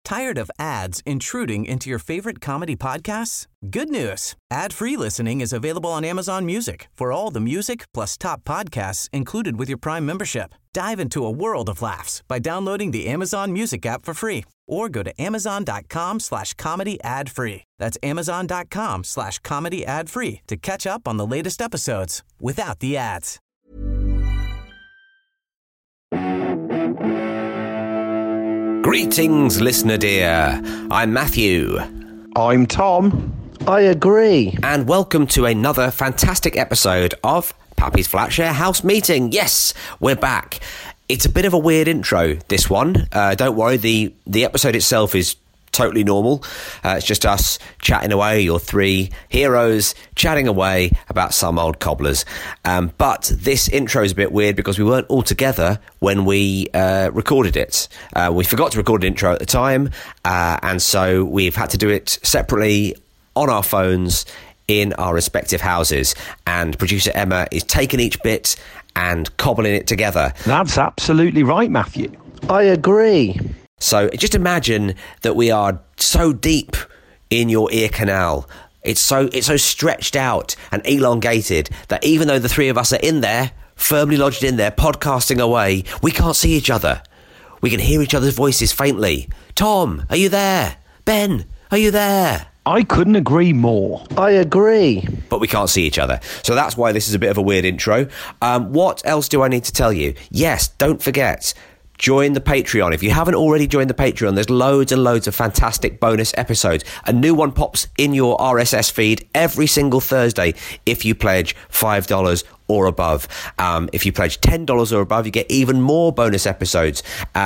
Tired of ads intruding into your favorite comedy podcasts? Good news. Ad-free listening is available on Amazon Music for all the music plus top podcasts included with your Prime membership. Dive into a world of laughs by downloading the Amazon Music app for free or go to amazon.com/comedy ad-free. That's amazon.com/comedy ad-free to catch up on the latest episodes without the ads. Greetings, listener dear. I'm Matthew. I'm Tom. I agree. And welcome to another fantastic episode of Pappy's Flatshare House Meeting. Yes, we're back. It's a bit of a weird intro, this one. Don't worry, the episode itself is totally normal. It's just us chatting away, your three heroes chatting away about some old cobblers. But this intro is a bit weird because we weren't all together when we recorded it. We forgot to record an intro at the time, and so we've had to do it separately on our phones in our respective houses. And producer Emma is taking each bit and cobbling it together. That's absolutely right, Matthew. I agree. So just imagine that we are so deep in your ear canal. It's so stretched out and elongated that even though the three of us are in there, firmly lodged in there, podcasting away, we can't see each other. We can hear each other's voices faintly. Tom, are you there? Ben, are you there? I couldn't agree more. I agree. But we can't see each other. So that's why this is a bit of a weird intro. What else do I need to tell you? Yes, don't forget, join the Patreon. If you haven't already joined the Patreon, there's loads and loads of fantastic bonus episodes. A new one pops in your RSS feed every single Thursday if you pledge $5 or above. If you pledge $10 or above, you get even more bonus episodes.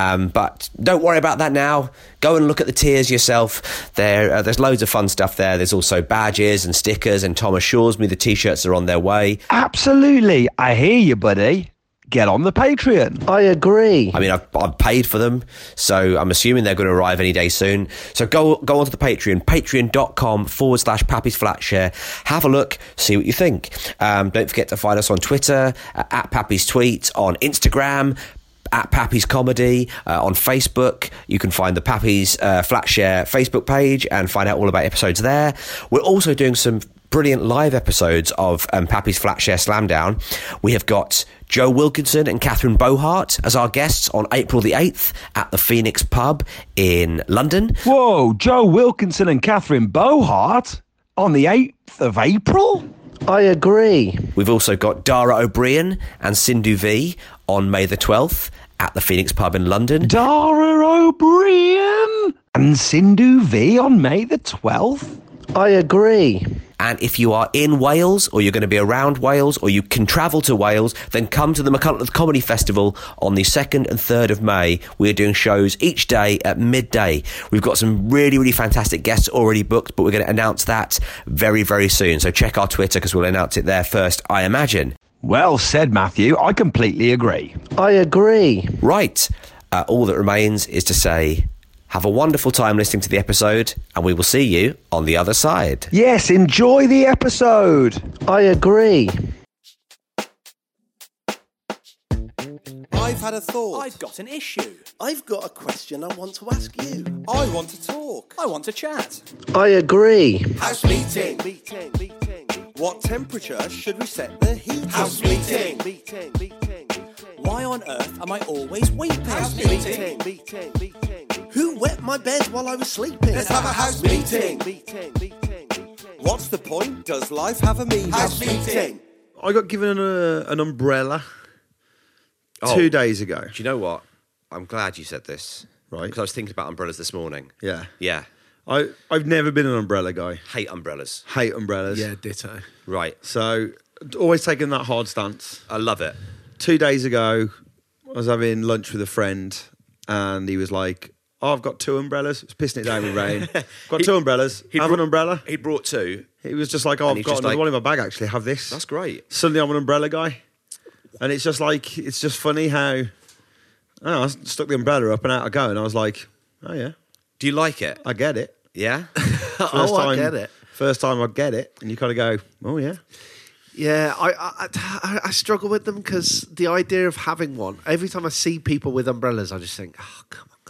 But don't worry about that now. Go and look at the tiers yourself. There's loads of fun stuff there. There's also badges and stickers, and Tom assures me the T-shirts are on their way. Absolutely. I hear you, buddy. Get on the Patreon. I agree. I mean, I've paid for them, so I'm assuming they're going to arrive any day soon. So go onto the Patreon, patreon.com/Pappy's Flatshare. Have a look, see what you think. Don't forget to find us on Twitter, at Pappy's Tweet, on Instagram, at Pappy's Comedy, on Facebook. You can find the Pappy's Flatshare Facebook page and find out all about episodes there. We're also doing some brilliant live episodes of Pappy's Flatshare Slamdown. We have got Joe Wilkinson and Catherine Bohart as our guests on April the 8th at the Phoenix Pub in London. Whoa, Joe Wilkinson and Catherine Bohart on the 8th of April? I agree. We've also got Dara O'Brien and Sindhu V on May the 12th at the Phoenix Pub in London. Dara O'Brien and Sindhu V on May the 12th? I agree. And if you are in Wales, or you're going to be around Wales, or you can travel to Wales, then come to the McCulloch Comedy Festival on the 2nd and 3rd of May. We're doing shows each day at midday. We've got some really, really fantastic guests already booked, but we're going to announce that very, very soon. So check our Twitter because we'll announce it there first, I imagine. Well said, Matthew. I completely agree. I agree. Right. All that remains is to say, have a wonderful time listening to the episode, and we will see you on the other side. Yes, enjoy the episode. I agree. I've had a thought. I've got an issue. I've got a question I want to ask you. I want to talk. I want to chat. I agree. House meeting. What temperature should we set the heat? House meeting. Why on earth am I always weeping? House meeting. Who wet my bed while I was sleeping? Let's have a house meeting. What's the point? Does life have a meaning? House meeting. I got given an umbrella 2 days ago. Do you know what? I'm glad you said this. Right. Because I was thinking about umbrellas this morning. Yeah. Yeah. I've never been an umbrella guy. Hate umbrellas. Hate umbrellas. Yeah, ditto. Right. So, always taking that hard stance. I love it. 2 days ago, I was having lunch with a friend, and he was like, "Oh, I've got two umbrellas." It's pissing it down with rain. Got two umbrellas. Have an umbrella. He brought two. He was just like, "Oh, I've got another one in my bag, actually. Have this." That's great. Suddenly I'm an umbrella guy. And it's just like, it's just funny how, I don't know, I stuck the umbrella up and out I go, and I was like, oh yeah. Do you like it? I get it. Yeah? I get it. First time I get it, and you kind of go, oh yeah. Yeah, I struggle with them because the idea of having one, every time I see people with umbrellas, I just think, oh, come on, guys.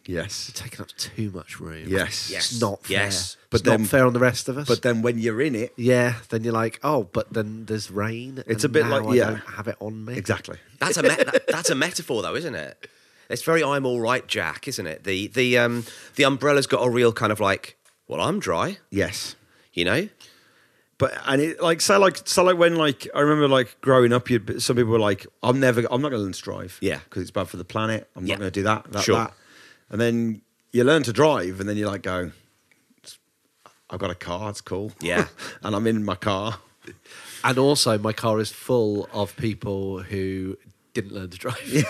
Yes. You're taking up too much room. Yes. It's not fair. Yes. But It's not then- fair on the rest of us. But then when you're in it, yeah, then you're like, oh, but then there's rain. It's and a bit now like- I yeah. don't have it on me. exactly. That's that's a metaphor, though, isn't it? It's very "I'm all right, Jack," isn't it? The umbrella's got a real kind of like, well, I'm dry, Yes. you know. But and it so when like I remember like growing up, some people were like, I'm not going to learn to drive, Yeah. because it's bad for the planet. I'm Yeah. not going to do that, Sure. that. And then you learn to drive, and then you like go, I've got a car, it's cool, Yeah. and I'm in my car. And also, my car is full of people who didn't learn to drive. yeah.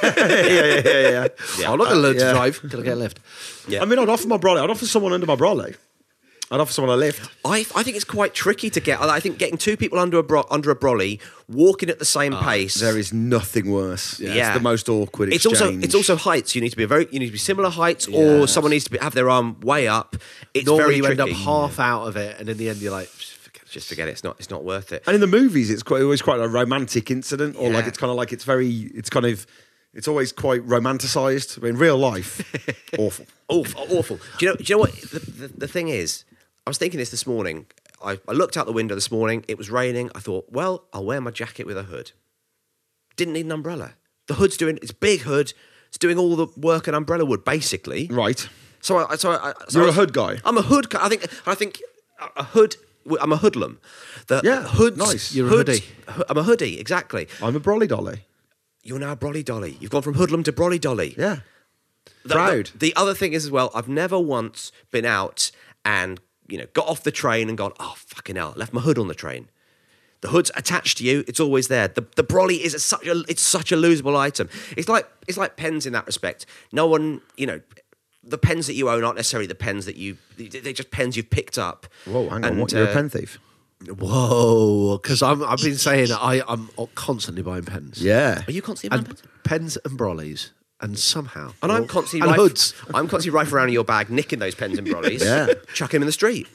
I'm not going to learn yeah. to drive. Can I get a lift? Yeah. I mean, I'd offer my brolly. I'd offer someone under my brolly. I'd offer someone a lift. I think it's quite tricky to get. I think getting two people under a brolly, walking at the same pace. There is nothing worse. Yeah. It's the most awkward It's exchange. also heights. You need to be similar heights, or someone needs to have their arm way up. It's Normally, very you tricky. end up half out of it, and in the end, you're like, Just forget it. It's not worth it. And in the movies, it's always quite a romantic incident, or like Yeah. it's kind of like it's always quite romanticized. But in real life, awful. Awful. Do you know what the thing is? I was thinking this morning. I looked out the window this morning. It was raining. I thought, well, I'll wear my jacket with a hood. Didn't need an umbrella. The hood's it's a big hood. It's doing all the work an umbrella would, basically. Right. So You're a hood guy. I'm a hood guy. I think a hood. I'm a hoodlum. Yeah, hoods. nice. You're a hoods- hoodie. I'm a hoodie. Exactly. I'm a brolly dolly. You're now a brolly dolly. You've gone from hoodlum to brolly dolly. Yeah. The- Proud. The other thing is as well, I've never once been out and got off the train and gone, oh fucking hell, left my hood on the train. The hood's attached to you; it's always there. The brolly is such a losable item. It's like pens in that respect. No one, the pens that you own aren't necessarily the pens that they're just pens you've picked up. Whoa, hang on. And, What? You're a pen thief? whoa, because I've been saying that I'm constantly buying pens. Yeah. Are you constantly buying And pens? pens and brollies, and somehow. And I'm and constantly hoods. I'm constantly rifling around in your bag, nicking those pens and brollies, Yeah. chucking them in the street.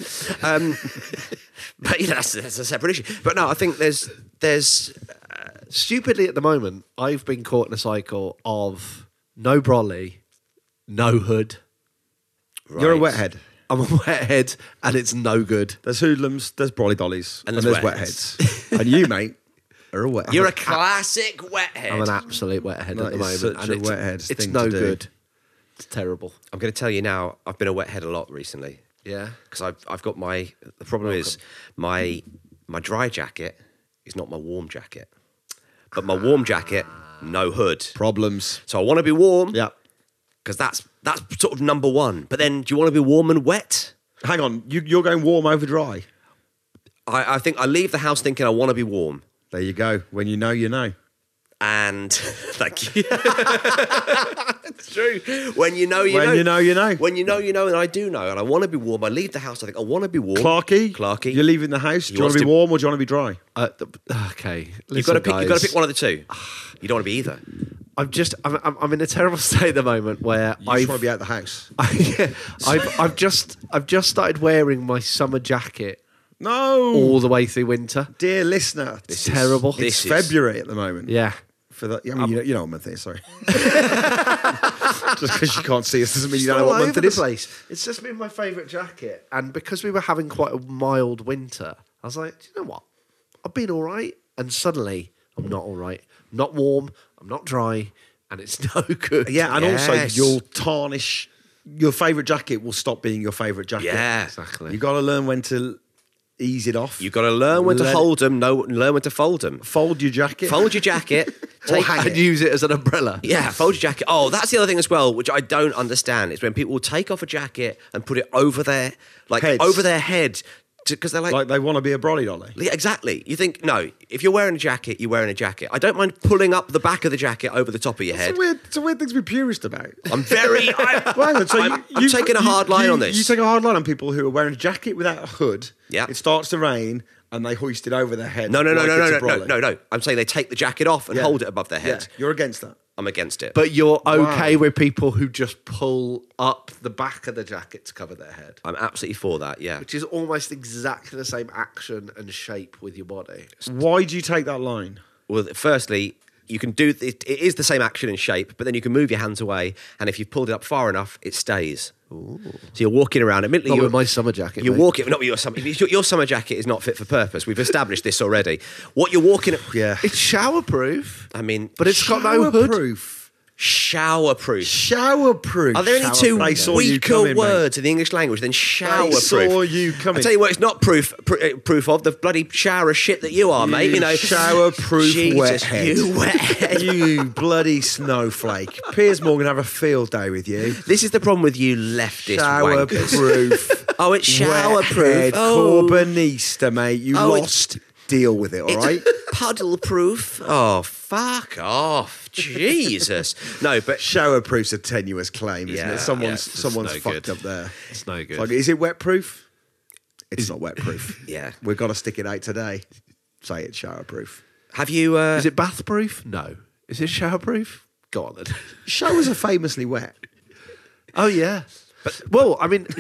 But that's a separate issue. But no, I think there's Stupidly, at the moment, I've been caught in a cycle of no brolly, no hood. You're a Right. wethead. I'm a wethead, and it's no good. There's hoodlums, there's brolly dollies, And and there's there's wetheads. And you, mate, are a wethead. You're a classic wethead. I'm an absolute wethead That at the is moment. such and a wethead it's thing no to do. good. It's terrible. I'm going to tell you now. I've been a wethead a lot recently Yeah. because I've got the problem is my dry jacket is not my warm jacket, but my warm jacket no hood. Problems. So I want to be warm. Yeah. Because that's sort of number one. But then, do you want to be warm and wet? Hang on. You're going warm over dry. I think I leave the house thinking I want to be warm. There you go. When you know, you know. And thank you. It's true. When you know, you When know. you know, you know. When you know, you know, and I do know. And I want to be warm. I leave the house. I think I want to be warm. Clarky, you're leaving the house. Do you want wants to be to- warm or do you want to be dry? Okay. You've got to Listen, pick. You've got to guys. pick one of the two. You don't want to be either. I'm in a terrible state at the moment where You just want to be out of the house. I've just started wearing my summer jacket No. all the way through winter. Dear listener, It's terrible. it's This is- February at the moment. Yeah. For that, I mean, you know what month it is, sorry. Just because you can't see us doesn't mean you don't know all what month over it the is. place. It's just been my favourite jacket, and because we were having quite a mild winter, I was like, do you know what? I've been all right, and suddenly I'm not all right. I'm not warm. I'm not dry, and it's no good. Yeah, and also Yes. you'll tarnish. Your favourite jacket will stop being your favourite jacket. Yeah. exactly. You got to learn when to ease it off. You've got to learn when to Let it- hold them. Learn when to fold them. Fold your jacket. Fold your jacket. Or hang and it. use it as an umbrella. Yeah, fold your jacket. Oh, that's the other thing as well, which I don't understand. Is when people will take off a jacket and put it over their Heads. over their head because they're Like they want to be a brolly dolly. yeah, exactly. You think no, if you're wearing a jacket, you're wearing a jacket. I don't mind pulling up the back of the jacket over the top of your head. It's a weird thing to be purist about. I'm very. Well, hang on, so I'm taking a hard line on this. You take a hard line on people who are wearing a jacket without a hood. Yeah. It starts to rain and they hoist it over their head. No. like it's a brolly. No. I'm saying they take the jacket off and Yeah. hold it above their Yeah, head. you're against that. I'm against it. But you're okay Wow. with people who just pull up the back of the jacket to cover their head, I'm absolutely for that. Yeah. which is almost exactly the same action and shape with your body. Why do you take that line? Well, firstly, you can do it is the same action and shape, but then you can move your hands away, and if you've pulled it up far enough, it stays. Ooh. So you're walking around. Admittedly, not with my summer jacket. You're mate. walking. Not with your summer jacket is not fit for purpose. We've established this already. What you're walking. Yeah, it's showerproof. I mean, but it's got no hood. Showerproof. Showerproof. Are there any two weaker words in the English language than showerproof? I saw you coming. I tell you what, it's not proof of the bloody shower of shit that you are, mate. You know, showerproof Jesus, wethead. You wethead. You bloody snowflake. Piers Morgan have a field day with you. This is the problem with you leftist showerproof. Oh, it's showerproof. Corbynista, mate. You lost. Deal with it, all right? Puddle proof. Oh, fuck off. Jesus. No, but showerproof's a tenuous claim, isn't it? Someone's fucked up there. It's no good. Like, is it wet proof? It's not wet proof. Yeah. We've got to stick it out today. Say it's showerproof. Have you is it bath proof? No. Is it showerproof? Go on then. Showers are famously wet. Oh yeah. But well, I mean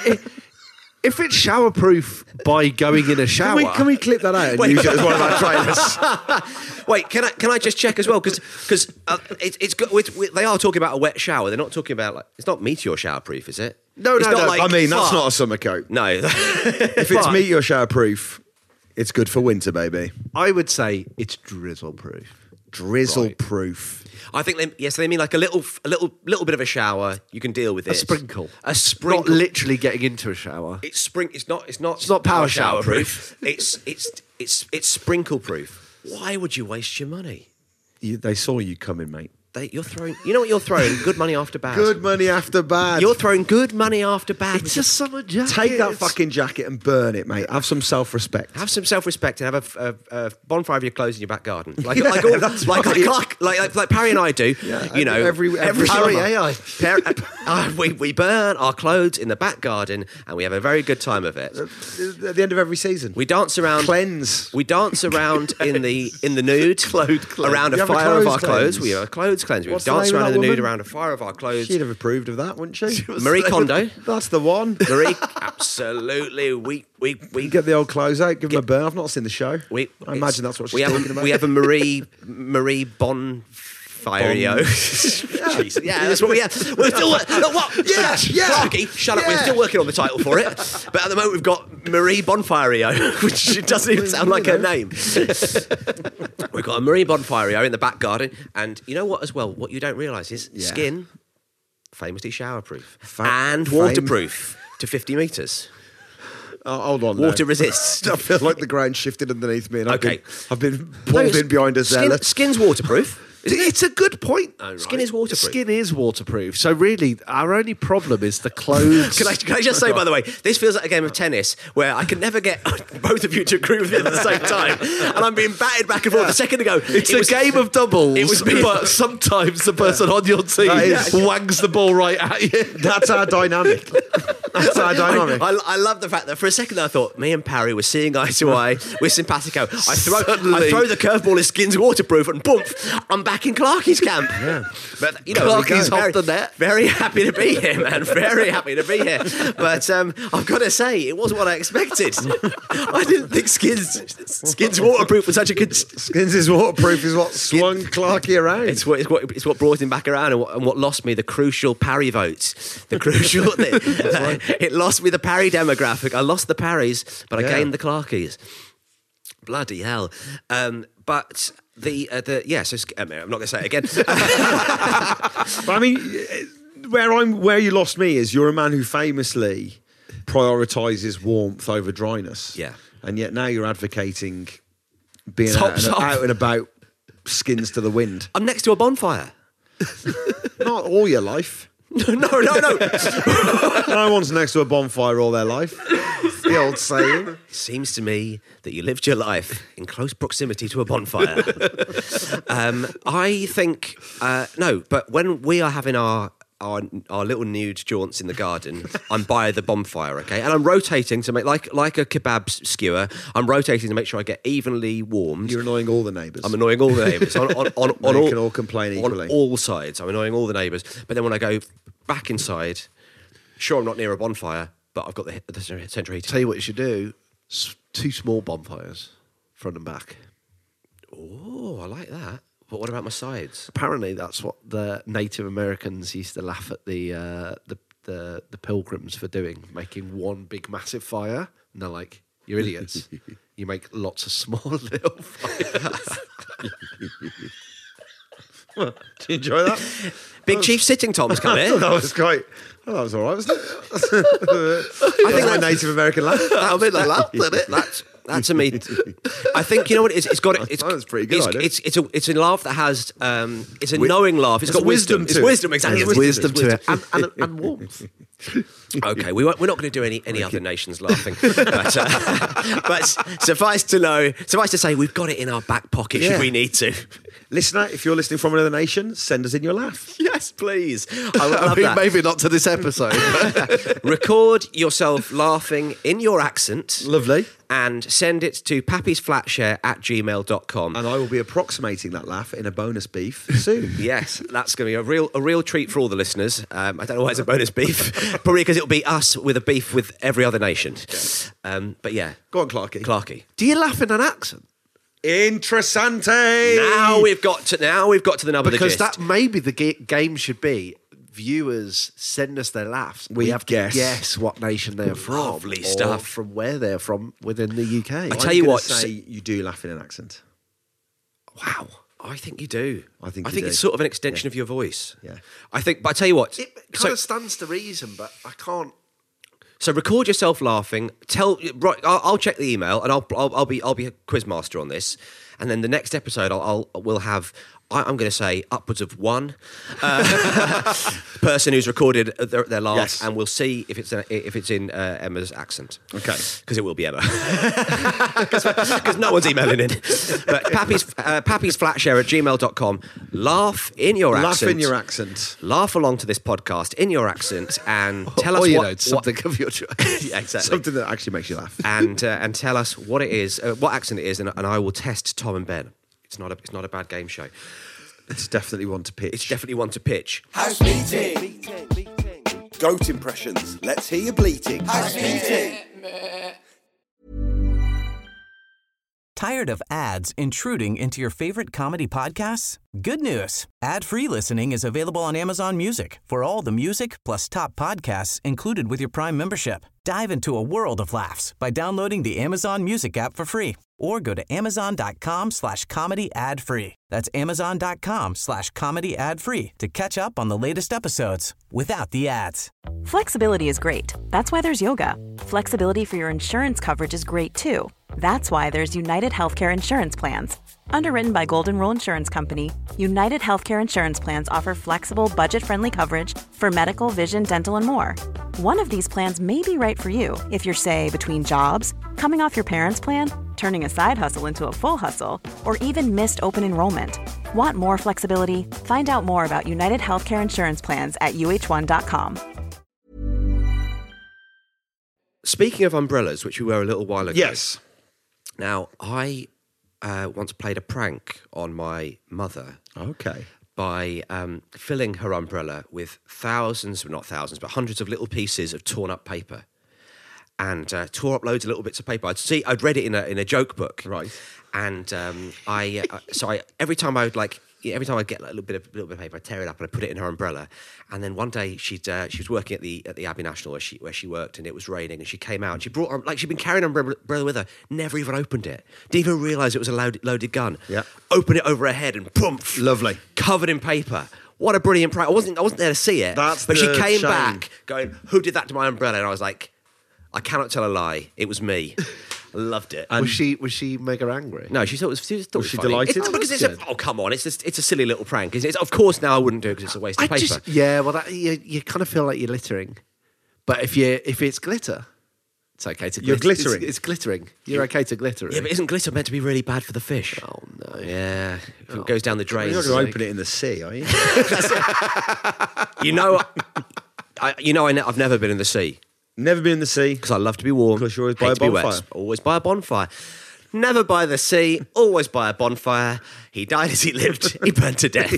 if it's showerproof by going in a shower, can we clip that out and use it as one of our trailers? Wait, can I just check as well? Because it's got, they are talking about a wet shower. They're not talking about like it's not meteor showerproof, is it? No. Like, I mean, that's not a summer coat. No. If it's meteor showerproof, it's good for winter, baby. I would say it's drizzle proof. Drizzle proof. I think they mean like a little bit of a shower. You can deal with it. A sprinkle. Not literally getting into a shower. It's not power shower proof. It's sprinkle proof. Why would you waste your money? They saw you coming, mate. You're throwing. You know what you're throwing? Good money after bad. Good money after bad. You're throwing good money after bad. It's a summer jacket. Take that fucking jacket and burn it, mate. Have some self-respect. Have some self-respect and have a bonfire of your clothes in your back garden, like Parry and I do. Yeah, you know, every Parry, we burn our clothes in the back garden and we have a very good time of it. At the end of every season, we dance around. Cleanse. We dance around in the nude, around a fire of our clothes. We have a clothes cleanse. We dance around in the nude around a fire of our clothes. She'd have approved of that, wouldn't she? Marie Kondo. That's the one. Marie, absolutely. We get the old clothes out, give them a burn. I've not seen the show. I imagine that's what she's talking about. We have a Marie Bonfirio. Jeez, yeah, that's what we have. We're still what? Yeah. Clarky, shut up. We're still working on the title for it, but at the moment we've got Marie Bonfirio, which doesn't even sound like her name. We've got a Marie Bonfirio in the back garden, and you know what? As well, what you don't realise is skin, famously showerproof and waterproof to 50 metres. Oh, hold on. Water resists. I feel like the ground shifted underneath me, and I've been pulled in behind us there. Skin's waterproof. It's a good point, though, right? Skin is waterproof. Skin is waterproof. So really, our only problem is the clothes. Can I just say, by the way, this feels like a game of tennis where I can never get both of you to agree with me at the same time, and I'm being batted back and forth. A second ago, it's a game of doubles. It was but sometimes the person on your team wangs the ball right at you. That's our dynamic. That's our dynamic. I love the fact that for a second I thought me and Parry were seeing eye to eye. We're simpatico. I throw the curveball as Skin's waterproof, and boom, I'm back in Clarky's camp. Yeah. But you know, Clarky's off the net. Very happy to be here, man. Very happy to be here. But I've got to say, it wasn't what I expected. I didn't think Skin's waterproof was such a good. Skins' waterproof is what swung Clarky around. It's what brought him back around, and what lost me the crucial Parry votes. The crucial. It lost me the Parry demographic. I lost the Parrys, but I gained the Clarkies. Bloody hell. But so I'm not going to say it again. But I mean, where you lost me is you're a man who famously prioritises warmth over dryness. Yeah. And yet now you're advocating being out and about, skins to the wind. I'm next to a bonfire. Not all your life. No. No one's next to a bonfire all their life. It's the old saying. It seems to me that you lived your life in close proximity to a bonfire. I think but when we are having our little nude jaunts in the garden, I'm by the bonfire, okay, and I'm rotating to make like a kebab skewer. I'm rotating to make sure I get evenly warmed. You're annoying all the neighbours. I'm annoying all the neighbours on they can all complain equally on all sides. I'm annoying all the neighbours. But then when I go back inside, sure, I'm not near a bonfire, but I've got the central heating. Tell you what you should do: 2 small bonfires, front and back. Oh, I like that. But what about my sides? Apparently, that's what the Native Americans used to laugh at the Pilgrims for doing, making one big massive fire. And they're like, "You're idiots. You make lots of small little fires." Do you enjoy that? Big Chief Sitting Tom's come here. That was great. Oh, that was all right, wasn't it? I think that Native American laugh. I mean, I laughed at it. That's a me. I think you know what it is. It's got. That's pretty good. It's a laugh that has. It's a knowing laugh. It's got wisdom. to It's it. wisdom. Exactly. There's wisdom to it, and warmth. Okay, we're not going to do any other nations laughing, but suffice to say, we've got it in our back pocket should we need to. Listener, if you're listening from another nation, send us in your laugh. Yes, please. I would love that. Maybe not to this episode. Record yourself laughing in your accent. Lovely. And send it to pappysflatshare@gmail.com. And I will be approximating that laugh in a bonus beef soon. Yes, that's going to be a real treat for all the listeners. I don't know why it's a bonus beef. Probably because it'll be us with a beef with every other nation. But yeah. Go on, Clarky. Do you laugh in an accent? Interessante. Now we've got to the nub of the gist. Because that maybe the game should be viewers send us their laughs. We have to guess. guess what nation they're from. Lovely or stuff. from where they're from within the UK. I tell you what, say you do laugh in an accent. Wow. I think you do. I think it's sort of an extension of your voice. Yeah. But I tell you what. It kind of stands to reason, but I can't. So record yourself laughing. I'll check the email and I'll be a quizmaster on this. And then the next episode we'll have. I'm going to say upwards of one person who's recorded their laugh, Yes. and we'll see if it's in Emma's accent. Okay, because it will be Emma. Because no one's emailing in. But pappysflatshare@gmail.com. Laugh in your accent. Laugh in your accent. Laugh along to this podcast in your accent, and tell us something of your choice. Yeah, exactly. Something that actually makes you laugh. And tell us what it is, what accent it is, and I will test Tom and Ben. It's not a bad game show. It's definitely one to pitch. House meeting. Goat impressions. Let's hear you bleating. House meeting. Tired of ads intruding into your favorite comedy podcasts? Good news. Ad-free listening is available on Amazon Music for all the music plus top podcasts included with your Prime membership. Dive into a world of laughs by downloading the Amazon Music app for free or go to amazon.com/comedy ad-free. That's amazon.com/comedy ad-free to catch up on the latest episodes without the ads. Flexibility is great. That's why there's yoga. Flexibility for your insurance coverage is great too. That's why there's United Healthcare Insurance Plans. Underwritten by Golden Rule Insurance Company, United Healthcare Insurance Plans offer flexible, budget-friendly coverage for medical, vision, dental, and more. One of these plans may be right for you if you're, say, between jobs, coming off your parents' plan, turning a side hustle into a full hustle, or even missed open enrollment. Want more flexibility? Find out more about United Healthcare Insurance Plans at uh1.com. Speaking of umbrellas, which we were a little while ago. Yes. Now, I once played a prank on my mother. Okay. By filling her umbrella with hundreds of little pieces of torn up paper, and tore up loads of little bits of paper. I'd read it in a joke book, right? And every time I'd get a little bit of paper, I'd tear it up and I'd put it in her umbrella. And then one day she was working at the Abbey National where she worked, and it was raining, and she came out and she brought she'd been carrying an umbrella with her, never even opened it, didn't even realise it was a loaded gun. Yeah, opened it over her head and boom, lovely, covered in paper. What a brilliant prank! I wasn't there to see it. But she came back going, "Who did that to my umbrella?" And I was like, "I cannot tell a lie. It was me." I loved it. And was she mega angry? No, she thought it was funny. Delighted? Come on, it's a silly little prank. Of course, now I wouldn't do it because it's a waste of paper. You kind of feel like you're littering, but if it's glitter, it's okay to. You're glittering. It's glittering. You're okay to glitter. Yeah, but isn't glitter meant to be really bad for the fish? Oh no. Yeah, if it goes down the drain. You're not going to open it in the sea, are you? I've never been in the sea. Never been in the sea. Because I love to be warm. Because you're always by a bonfire. Always by a bonfire. Never by the sea, always by a bonfire. He died as he lived. He burned to death.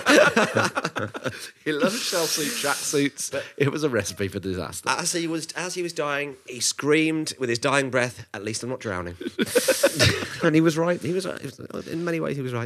He loved shell suit tracksuits. It was a recipe for disaster. As he was dying, he screamed with his dying breath, "At least I'm not drowning." And he was right. He was in many ways. He was right.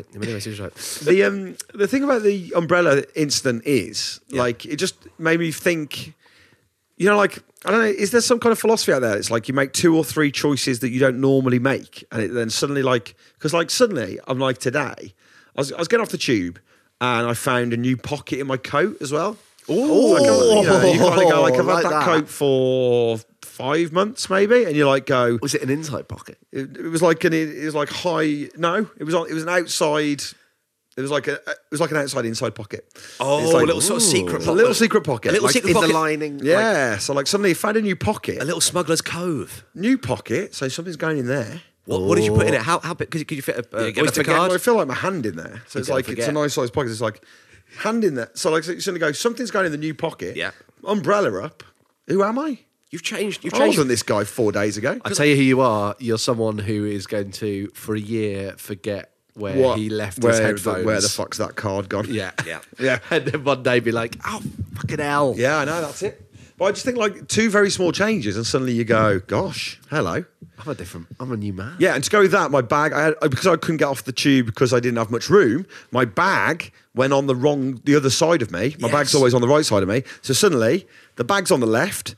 The thing about the umbrella incident is like it just made me think. You know, like, I don't know, is there some kind of philosophy out there? It's like you make 2 or 3 choices that you don't normally make. And then suddenly, like, because like suddenly, I'm like today, I was getting off the tube and I found a new pocket in my coat as well. Oh, you kind of go, like, I've had that coat for 5 months maybe. And you like go. Was it an inside pocket? It was like high. No, it was an outside. It was like an outside-inside pocket. Oh, it's like, a little sort of secret pocket. A little secret pocket. A little like secret in pocket. The lining. Yeah, Like, so like suddenly you found a new pocket. A little smuggler's cove. New pocket, so something's going in there. What did you put in it? How big? Could you fit a Oyster card? Well, I feel like my hand in there. So it's like, it's a nice sized pocket. It's like, hand in there. So like, you suddenly go, something's going in the new pocket. Yeah. Umbrella up. Who am I? You've changed. I wasn't this guy 4 days ago. I tell you who you are. You're someone who is going to, for a year, forget where he left his headphones. Where the fuck's that card gone? Yeah. Yeah. And then one day be like, oh, fucking hell. Yeah, I know, that's it. But I just think like 2 very small changes and suddenly you go, gosh, hello. I'm a new man. Yeah, and to go with that, my bag, because I couldn't get off the tube because I didn't have much room, my bag went on the other side of me. My bag's always on the right side of me. So suddenly, the bag's on the left,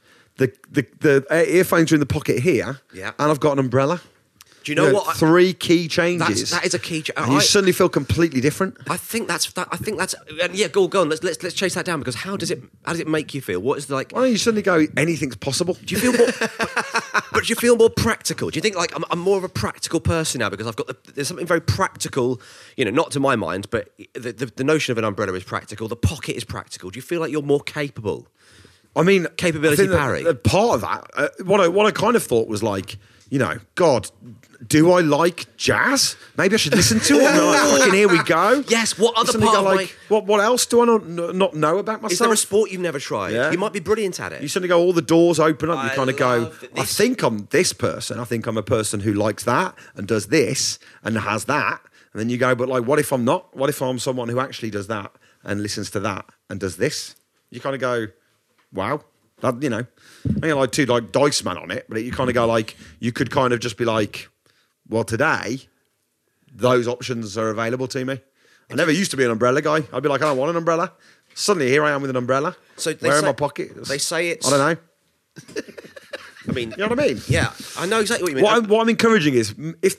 the earphones are in the pocket here, and I've got an umbrella. Do you know what? 3 key changes. That is a key change. And you suddenly feel completely different. I think that's. Yeah, go on. Let's chase that down because how does it make you feel? What is like? Well, you suddenly go, anything's possible. Do you feel more? But do you feel more practical? Do you think like I'm more of a practical person now because I've got there's something very practical, not to my mind, but the notion of an umbrella is practical. The pocket is practical. Do you feel like you're more capable? I mean, capability, Barry. Part of that, what I kind of thought was like, God, do I like jazz? Maybe I should listen to it. Fucking here we go. Yes. What other part of what else do I not know about myself? Is there a sport you've never tried? Yeah. You might be brilliant at it. You suddenly go, all the doors open up. You kind of go, I think I'm this person. I think I'm a person who likes that and does this and has that. And then you go, but like, what if I'm not? What if I'm someone who actually does that and listens to that and does this? You kind of go, wow. That, I ain't like 2 like dice man on it, but you kind of go like, you could kind of just be like, well, today, those options are available to me. I never used to be an umbrella guy. I'd be like, I don't want an umbrella. Suddenly, here I am with an umbrella. So where in my pocket? They say it's... I don't know. I mean... You know what I mean? Yeah, I know exactly what you mean. What I'm encouraging is,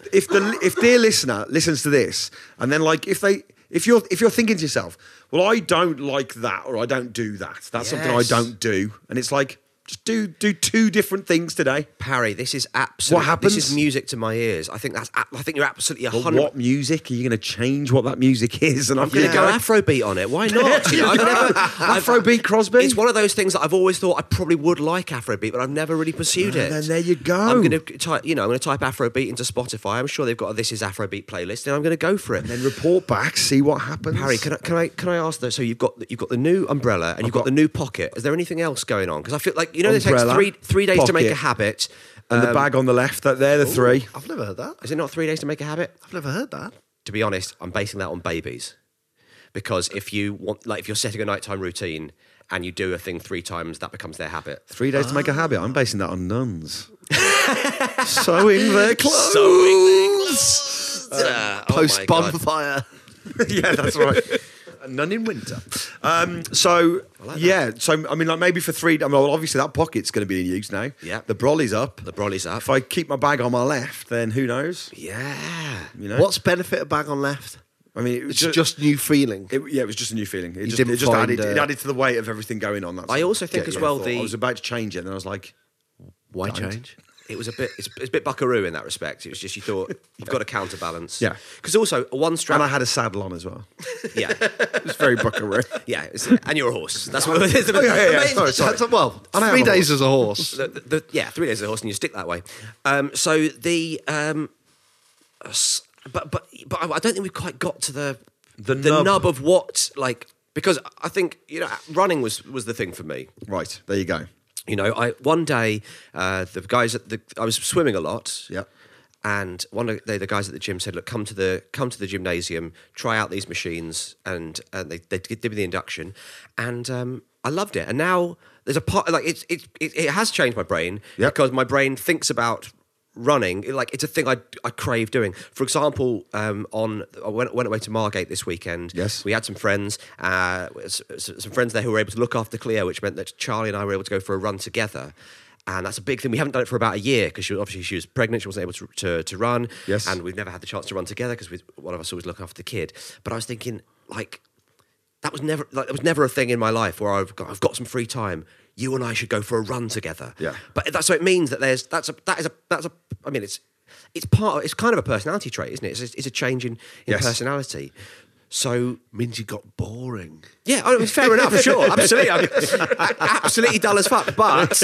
if dear listener listens to this, and then like, if you're thinking to yourself, well, I don't like that, or I don't do that. That's something I don't do. And it's like, just do 2 different things today. Parry, this is absolutely... What happens? This is music to my ears. I think you're absolutely 100... Well, what music? Are you going to change what that music is? And I'm going to go Afrobeat on it. Why not? Afrobeat Crosby? It's one of those things that I've always thought I probably would like Afrobeat, but I've never really pursued it. Then there you go. I'm going to type Afrobeat into Spotify. I'm sure they've got a This Is Afrobeat playlist, and I'm going to go for it. And then report back, see what happens. Parry, can I ask though? So you've got the new umbrella and you've got the new pocket. Is there anything else going on? Because I feel like it takes three days to make a habit. And the bag on the left, they're the 3. I've never heard that. Is it not 3 days to make a habit? I've never heard that. To be honest, I'm basing that on babies. Because if you're setting a nighttime routine and you do a thing 3 times, that becomes their habit. 3 days to make a habit. I'm basing that on nuns. Sewing their clothes. Post bonfire. Yeah, that's right. None in winter. So I mean, like maybe for 3. I mean, obviously that pocket's going to be in use now. Yeah, the brolly's up. If I keep my bag on my left, then who knows? Yeah, What's benefit of bag on left? I mean, it was just new feeling. It was just a new feeling. It added to the weight of everything going on. I also think as well I was about to change it, and I was like, why change? It was it's a bit buckaroo in that respect. It was just you thought you've got to counterbalance. Yeah, because also one strap. And I had a saddle on as well. Yeah, it was very buckaroo. Yeah, and you're a horse. That's what it is. Sorry. Well, 3 days as a horse. 3 days as a horse, and you stick that way. So the but I don't think we've quite got to the nub of what because I think running was the thing for me. Right, there you go. One day, the guys I was swimming a lot. Yep. And one of the guys at the gym said, "Look, come to the gymnasium, try out these machines," and they did me the induction, and I loved it. And now there's a part like it has changed my brain because my brain thinks about running. It's a thing I crave doing. For example, I went away to Margate this weekend. Yes, we had some friends, some friends there who were able to look after Cleo, which meant that Charlie and I were able to go for a run together. And that's a big thing. We haven't done it for about a year because she was pregnant. She wasn't able to run. Yes. And we've never had the chance to run together because one of us always looking after the kid. But I was thinking, that was never a thing in my life where I've got some free time. You and I should go for a run together. Yeah. But so it means that it's kind of a personality trait, isn't it? It's a change in personality. So means you got boring. Yeah, I mean, fair enough, sure, absolutely, absolutely dull as fuck. But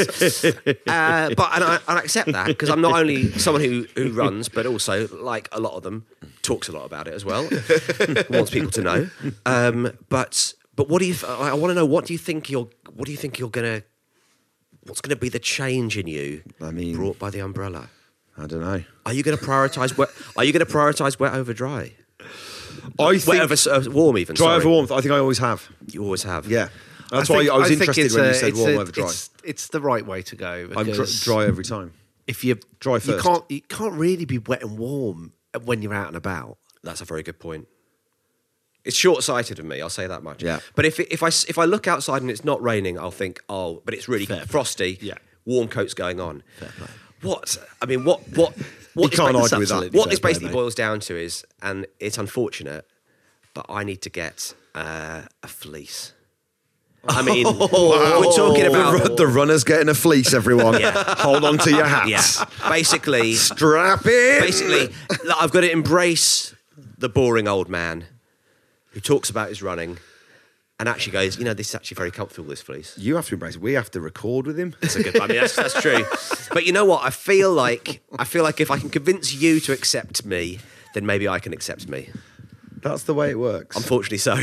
I accept that because I'm not only someone who runs, but also, like a lot of them, talks a lot about it as well. Wants people to know. But what do you? I want to know. What do you think you're gonna? What's going to be the change in you? Brought by the umbrella. I don't know. Are you going to prioritise wet? Are you going to prioritise wet over dry? I think wet over warm, even dry over warm. I think I always have. You always have. Yeah, that's why I was interested when you said warm over dry. It's the right way to go. I'm dry every time. If you dry first, you can't really be wet and warm when you're out and about. That's a very good point. It's short-sighted of me, I'll say that much. Yeah. But if I look outside and it's not raining, I'll think, oh, but it's really frosty. Yeah. Warm coats going on. Fair play. What you can't argue with that. What this basically boils down to is, and it's unfortunate, but I need to get a fleece. I mean, we're talking about the runners getting a fleece. Everyone, hold on to your hats. Yeah, basically, strap in. Basically, I've got to embrace the boring old man who talks about his running and actually goes, this is actually very comfortable, this fleece. You have to embrace it. We have to record with him. That's a good. I mean, that's true. But you know what? I feel like if I can convince you to accept me, then maybe I can accept me. That's the way it works. Unfortunately so.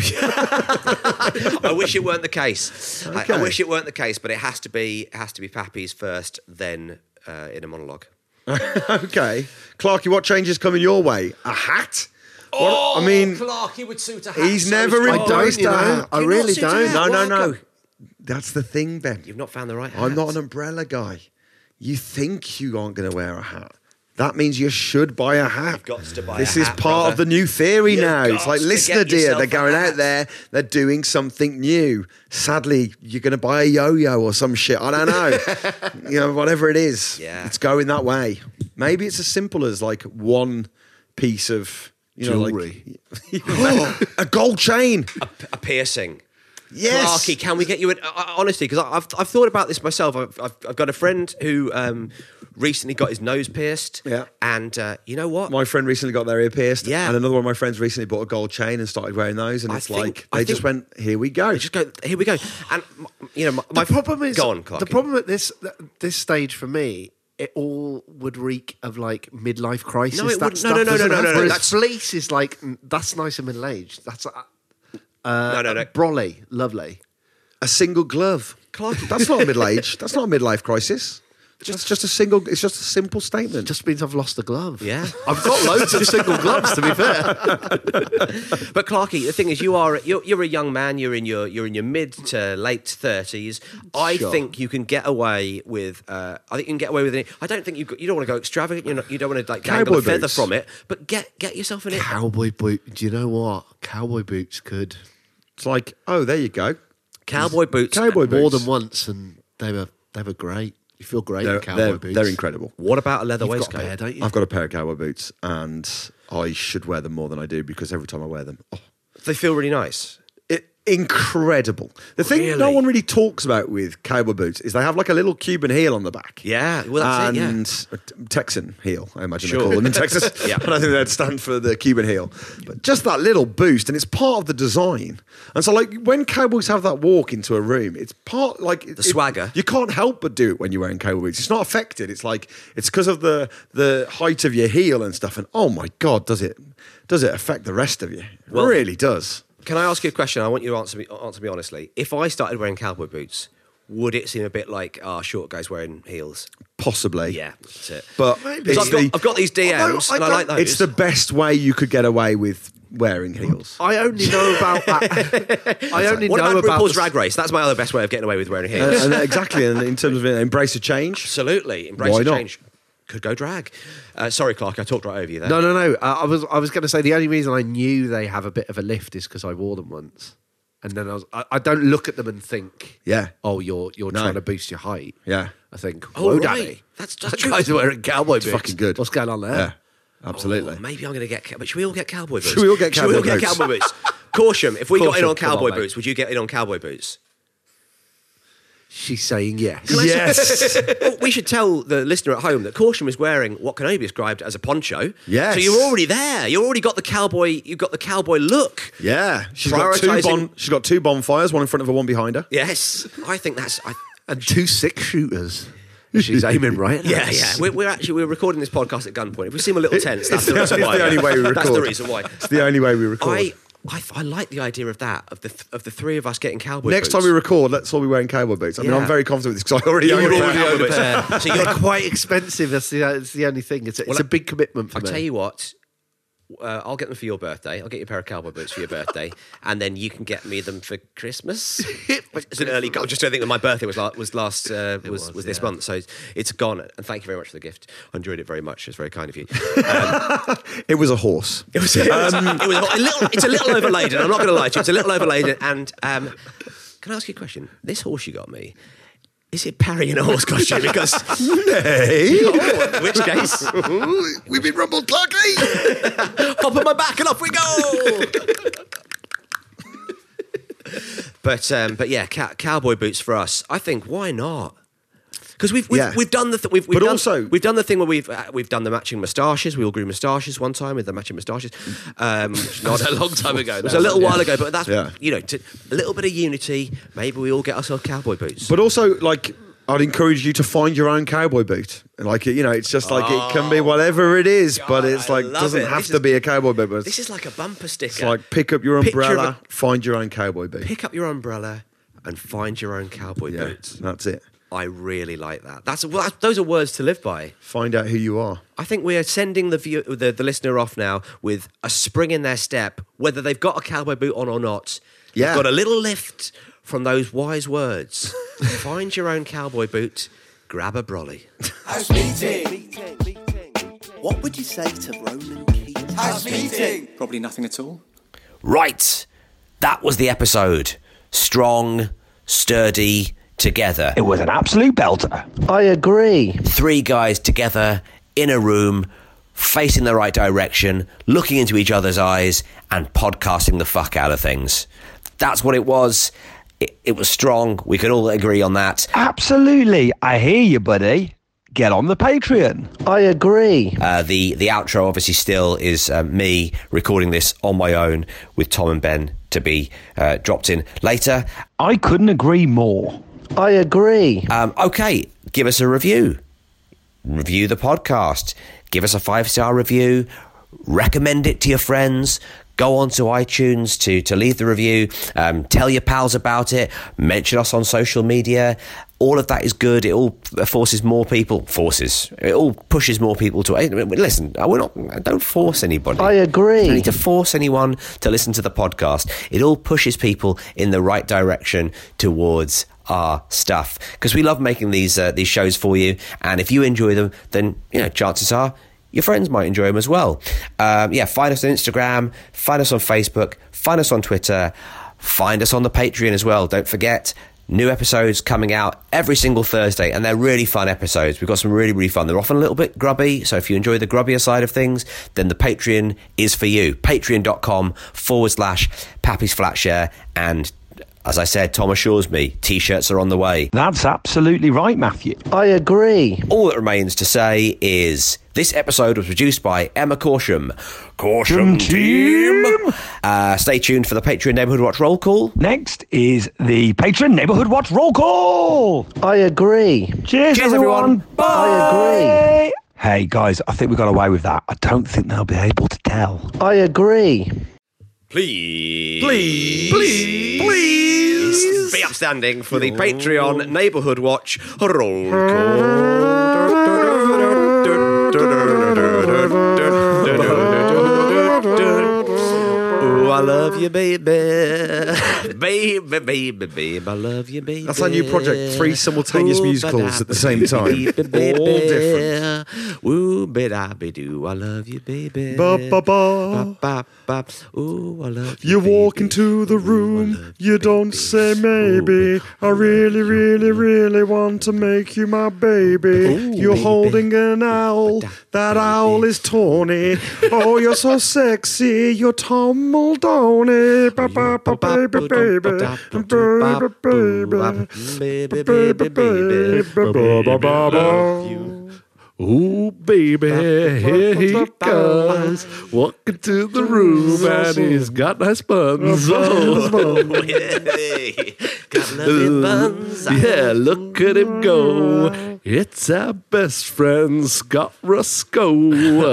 I wish it weren't the case. Okay. I wish it weren't the case, but it has to be Pappy's first, then in a monologue. Okay. Clarky, what changes coming your way? A hat? Oh, I mean, Clarky would suit a hat. He's never embraced a hat. I really don't. No. That's the thing, Ben. You've not found the right hat. I'm not an umbrella guy. You think you aren't going to wear a hat. That means you should buy a hat. You've got to buy this a hat, is part of the new theory now. It's like, listener dear, they're going out there, they're doing something new. Sadly, you're going to buy a yo-yo or some shit. I don't know. Whatever it is. Yeah. It's going that way. Maybe it's as simple as like one piece of jewelry. A gold chain. A piercing. Yes. Clarky, can we get you honestly, because I've thought about this myself. I've got a friend who recently got his nose pierced. Yeah. And you know what? My friend recently got their ear pierced. Yeah. And another one of my friends recently bought a gold chain and started wearing those. And they just went, here we go. Here we go. And, the problem is, go on, Clarky. The problem at this stage for me, it all would reek of like midlife crisis. No, it wouldn't. No. Whereas fleece is like, that's nice and middle aged. That's no. Brolly, lovely. A single glove. Clarky. That's not a middle age. That's not a midlife crisis. It's just a simple statement. It just means I've lost a glove. Yeah. I've got loads of single gloves, to be fair. But Clarky, the thing is, you're a young man. You're in your mid to late 30s. I think you can get away with. I think you can get away with it. I don't think you don't want to go extravagant. You don't want to like dangle a feather from it. But get yourself in it. Cowboy boot. Do you know what? Cowboy boots could. It's like, oh, there you go. Cowboy boots. More than once, and they were great. You feel great in cowboy boots. They're incredible. What about a leather You've waistcoat? got a pair, don't you? I've got a pair of cowboy boots, and I should wear them more than I do because every time I wear them, they feel really nice. Incredible. The thing no one really talks about with cowboy boots is they have like a little Cuban heel on the back. Yeah, well that's and a Texan heel, I imagine they call them in Texas. Yeah. I don't think they'd stand for the Cuban heel. But just that little boost, and it's part of the design. And so like when cowboys have that walk into a room, it's part like the swagger. You can't help but do it when you're wearing cowboy boots. It's not affected. It's like it's because of the height of your heel and stuff. And oh my God, does it affect the rest of you? It really does. Can I ask you a question? I want you to answer me honestly. If I started wearing cowboy boots, would it seem a bit like, short guy's wearing heels? Possibly. Yeah, that's it. But I've got these DMs, and I like those. It's the best way you could get away with wearing heels. I only know about that. What about RuPaul's Drag Race? That's my other best way of getting away with wearing heels. Exactly, and in terms of embrace a change. Absolutely, embrace a change. Could go drag. Sorry, Clark, I talked right over you there. No. I was going to say the only reason I knew they have a bit of a lift is because I wore them once, and then I don't look at them and think, oh, you're trying to boost your height. Yeah, I think, oh, right. Daddy, that's that true. guy's wearing cowboy boots. Fucking good. What's going on there? Yeah, absolutely. Oh, maybe I'm going to get. But should we all get cowboy boots? Should we all get cowboy boots? Caution! If we got in on cowboy on, boots, would you get in on cowboy boots? She's saying yes. Yes. Well, we should tell the listener at home that Caution was wearing what can only be described as a poncho. Yes. So you're already there. You already got the cowboy. You've got the cowboy look. Yeah. She's got two bonfires, one in front of her, one behind her. Yes. I think that's. And 2 6-shooters. She's aiming right at us. Yeah. We're recording this podcast at gunpoint. If we seem a little tense, that's the reason why. It's the only way we record. That's the reason why. It's the only way we record. I like the idea of that, of the three of us getting cowboy Next boots. time we record, let's all be wearing cowboy boots. I mean, I'm very confident with this because I already own a pair. So they're quite expensive. That's the only thing. It's a big commitment for me. I'll tell you what. I'll get them for your birthday. I'll get you a pair of cowboy boots for your birthday, and then you can get me them for Christmas. It's an early. I just don't think that my birthday was this month, so it's gone. And thank you very much for the gift. I enjoyed it very much. It's very kind of you. It was a horse. It's a little overladen. I'm not going to lie to you. It's a little overladen. And can I ask you a question? This horse you got me. Is it Parry in a horse costume? Because nay. Oh, in which case we've been rumbled, Clarky. Hop on my back and off we go. But yeah, cowboy boots for us. I think why not? Because we've done the we've done the thing where we've done the matching moustaches. We all grew moustaches one time with the matching moustaches. Not a long time ago. It was a little while ago, but that's a little bit of unity. Maybe we all get ourselves cowboy boots. But also, like, I'd encourage you to find your own cowboy boot. Like, it's just like it can be whatever it is, but it's like doesn't have to be a cowboy boot. But this is like a bumper sticker. It's like pick up your umbrella, find your own cowboy boot. Pick up your umbrella and find your own cowboy boots. That's it. I really like that. Those are words to live by. Find out who you are. I think we are sending the listener off now with a spring in their step, whether they've got a cowboy boot on or not. Yeah. They've got a little lift from those wise words. Find your own cowboy boot, grab a brolly. House meeting. What would you say to Ronan Keating? House meeting. Probably nothing at all. Right. That was the episode. Strong, sturdy, together. It was an absolute belter. I agree. 3 guys together in a room, facing the right direction, looking into each other's eyes, and podcasting the fuck out of things. That's what it was. It was strong. We could all agree on that. Absolutely. I hear you, buddy. Get on the Patreon. I agree. The outro obviously still is me recording this on my own with Tom and Ben to be dropped in later. I couldn't agree more. I agree. Okay, give us a review. Review the podcast. Give us a 5-star review. Recommend it to your friends. Go on to iTunes to leave the review. Tell your pals about it. Mention us on social media. All of that is good. It all forces more people. It all pushes more people to. Listen, don't force anybody. I agree. You don't need to force anyone to listen to the podcast. It all pushes people in the right direction towards our stuff, because we love making these shows for you, and if you enjoy them, then chances are your friends might enjoy them as well. Find us on Instagram, find us on Facebook, find us on Twitter, find us on the Patreon as well. Don't forget, new episodes coming out every single Thursday, and they're really fun episodes. We've got some really, really fun. They're often a little bit grubby, so if you enjoy the grubbier side of things, then the Patreon is for you. Patreon.com/Pappy's Flatshare, and as I said, Tom assures me, T-shirts are on the way. That's absolutely right, Matthew. I agree. All that remains to say is this episode was produced by Emma Corsham. Corsham Team! Stay tuned for the Patreon Neighbourhood Watch Roll Call. Next is the Patreon Neighbourhood Watch Roll Call. I agree. Cheers everyone. Bye. I agree. Hey, guys, I think we got away with that. I don't think they'll be able to tell. I agree. Please. Please. please be upstanding for the Patreon Neighbourhood Watch roll call. Oh, I love you, baby. Baby, I love you, baby. That's our new project. 3 simultaneous musicals at the same time. All different. Ooh, bidabidoo, I love you, baby. Ba, ba, ba. Ba, ba. Ooh, I love you, You baby. walk into the room, you don't say maybe. I really, really, really want to make you my baby. You're holding an owl, that owl is tawny. Oh, you're so sexy, you're Tom Muldowney. Ba, ba, ba, baby, baby, baby, baby, baby, ba, ba, ba, ba. Ooh, baby, here he comes, walking to the room, and he's got nice buns. Got loving buns. Yeah, look at him go. It's our best friend, Scott Rusco.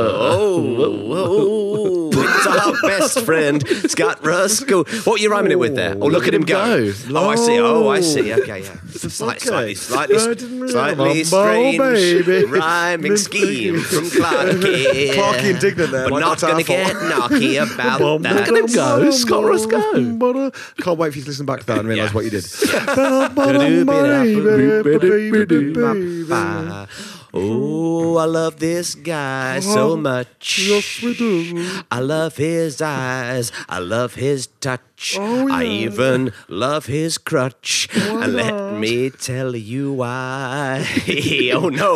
Oh, it's our best friend, Scott Rusco. What are you rhyming it with there? Oh, look at him go. Oh, I see. Oh, I see. Okay, yeah. Slightly strange rhyming scheme from Clarky. Clarky indignant there. But not going to get knocky about that. Look at him go, Scott Rusco. Can't wait for you to listen back to that and realise what you did. Oh, I love this guy so much. Yes, we do. I love his eyes. I love his touch. Oh, yeah. I even love his crutch. And let me tell you why. Oh, no.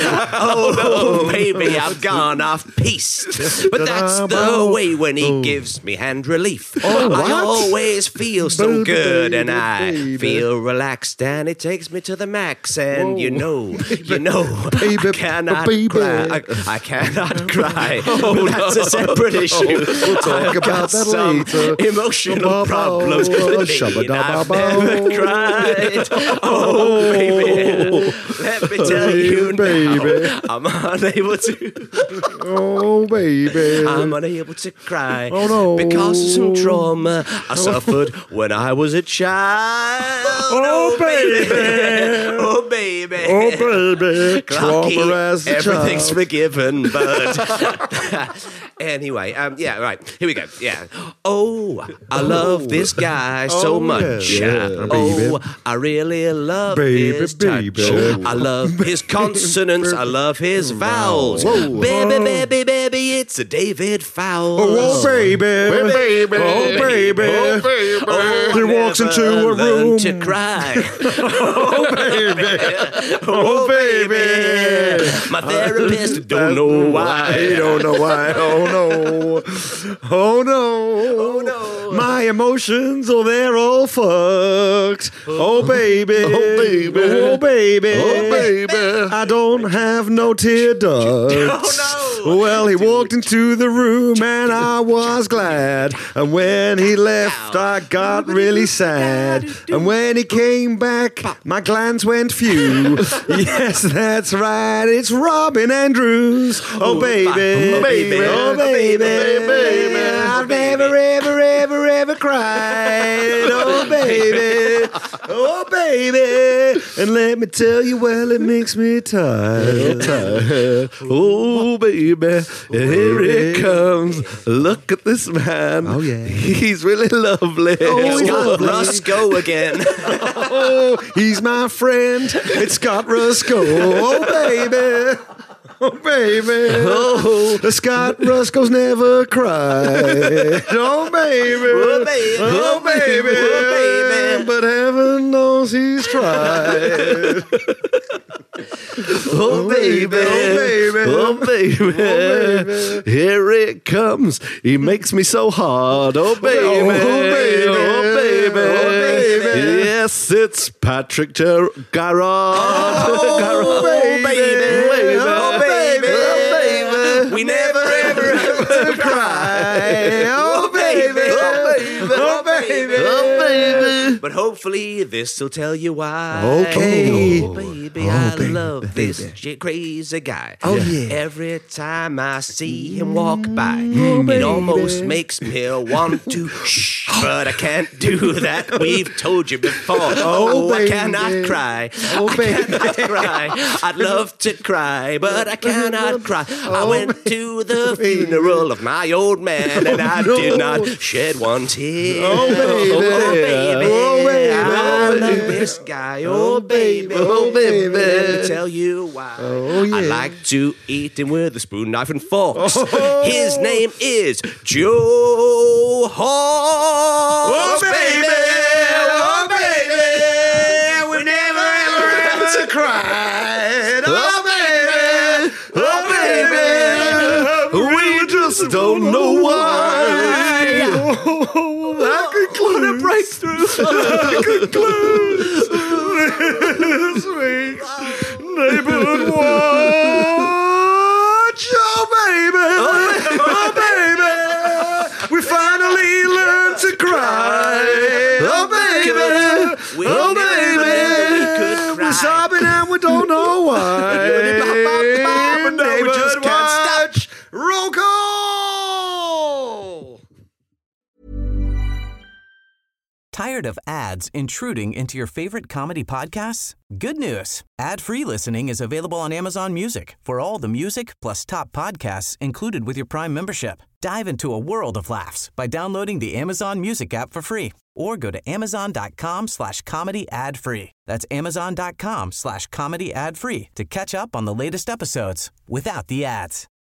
Oh, baby, I've gone off piste. But that's the way when he gives me hand relief. I always feel so good and I feel relaxed and it takes me to the max. And you know, I cannot cry. I cannot cry. But that's a separate issue. We'll talk about that later. Emotional problems. I've never cried. Oh, baby. Let me tell you now. I'm unable to. Oh, baby. I'm unable to cry. Oh, no. Because of some trauma I suffered when I was a child. Oh, baby. Oh, baby. Oh, baby. Clarky, Trauma as a everything's child. forgiven, but anyway, yeah, right. Here we go. Yeah. Oh, I love this guy so much. yeah, Oh, I really love his touch. baby. I love his consonants. I love his vowels. Baby, it's a David Fowles. Oh, baby. Oh, baby. Oh, He walks into a room. To cry. Oh, baby. Oh, baby. My therapist don't know why. I don't know why. Oh, no. Oh, no. Oh, no. My emotions, oh, they're all fucked. Oh, baby. Oh, baby. Oh, baby. Oh, baby. I don't have no tear ducts. Oh, no. Well, he walked into the room and I was glad. And when he left, I got really sad. And when he came back, my glands went few. Yes, that's right. It's Robin Andrews. Oh, baby. Oh, baby. Oh, baby. I've never, ever cried. Oh, baby. Oh, baby. And let me tell you, well, it makes me tired. Oh, baby, here he comes. Look at this man. Oh, yeah. He's really lovely. Oh, Scott Rusco again. Oh, he's my friend. It's Scott Rusco. Oh, baby. Oh, baby. Oh, Scott Rusco's never cried. Oh, baby. Oh, baby. Oh, baby. Oh, baby. But heaven knows he's tried. Oh, baby. Oh, baby. Oh, baby. Oh, baby. Here it comes. He makes me so hard. Oh, baby. Oh, baby. Oh, baby. Oh, baby. Yes, it's Patrick Garrod. Oh, baby. Oh, baby. We never, ever Cry. Oh, baby. Oh, baby. Oh, baby. Oh, baby. But hopefully Hopefully this'll tell you why. Okay. Oh, baby, Oh, I baby, love baby. this crazy guy. Oh, yeah. Every time I see him walk by, it almost makes me want to shh, but I can't do that. We've told you before. Oh, I baby. cannot cry. Oh, I baby. cannot cry. I'd love to cry, but I cannot cry. I went to the funeral of my old man, and I did not shed one tear. Oh, baby. Oh, baby. Oh, baby. I love this guy. Oh, baby. Oh, baby. Let me tell you why. Oh, yeah. I like to eat him with a spoon, knife, and forks. His name is Joe Hawks. Oh, baby. Oh, baby. We never, ever cried. Oh, baby. Oh, baby. We just don't know why. Oh, that concludes. Breakthrough. That concludes this week's Neighborhood Watch. Oh, baby. Oh, baby. We finally learned to cry. Oh, baby. Oh, baby. We're sobbing and we don't know why. Now we just can't stop. Roll call. Tired of ads intruding into your favorite comedy podcasts? Good news. Ad-free listening is available on Amazon Music for all the music plus top podcasts included with your Prime membership. Dive into a world of laughs by downloading the Amazon Music app for free or go to amazon.com/comedy ad-free. That's amazon.com/comedy ad-free to catch up on the latest episodes without the ads.